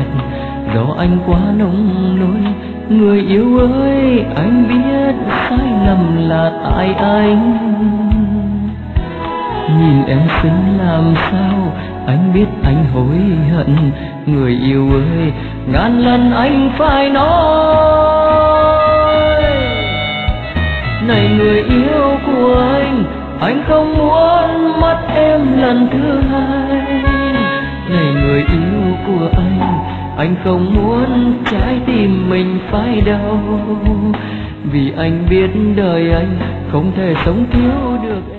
do anh quá nông nỗi. Người yêu ơi, anh biết sai lầm là tại anh. Nhìn em xinh làm sao, anh biết anh hối hận. Người yêu ơi, ngàn lần anh phải nói. Này người yêu của anh không muốn mất em lần thứ hai. Này người yêu của anh không muốn trái tim mình phải đau. Vì anh biết đời anh không thể sống thiếu được em.